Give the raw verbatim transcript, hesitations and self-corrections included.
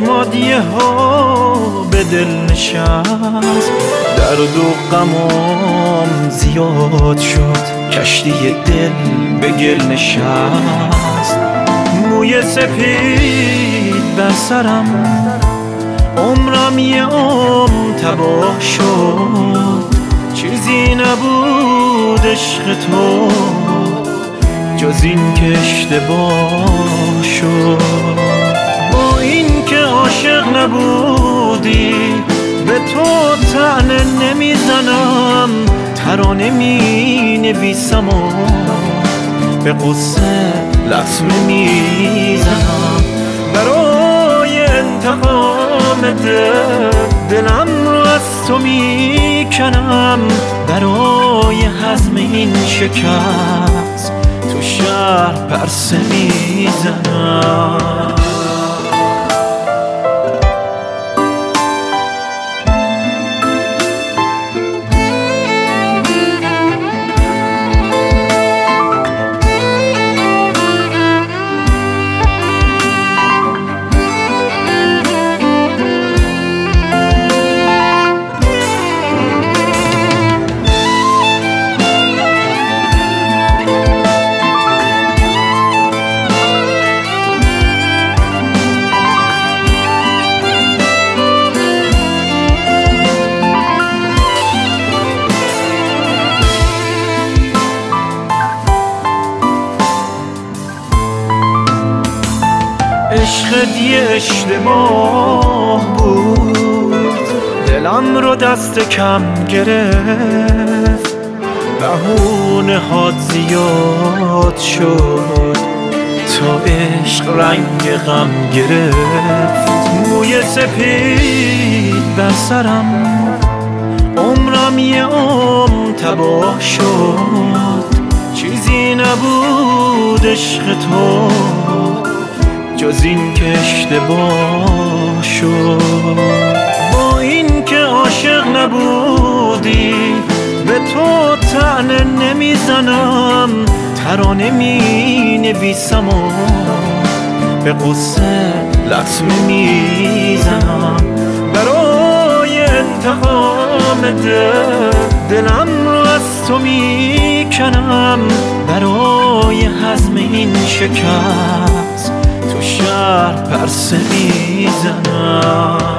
چشمات یه ها به دل نشست، درد و غمام زیاد شد، کشتی دل به گل نشست. موی سپید بر سرم، عمرم یه عمر تباه شد، چیزی نبود عشق تو جز این که اشتباه شد. با این که عاشق نبودی به تو طعنه نمیزنم، ترانه می نویسم و به قصه لطمه میزنم. برای انتقام دل دلم رو از تو میکنم، برای هضم این شکست تو شهر پرسه میزنم. عشقت یه اشتباه بود، دلم رو دست کم گرفت، بهونه هات زیاد شد تا عشق رنگ غم گرفت. موی سپید بر سرم، عمرم یه عمر تباه شد، چیزی نبود عشق تو جز این که اشتباه شد. با این که عاشق نبودی به تو طعنه نمیزنم، ترانه می نویسم و به قصه لطمه میزنم. برای انتقام دل دلم رو از تو میکنم، برای هضم این شکست تو شهر پرسه میزنم.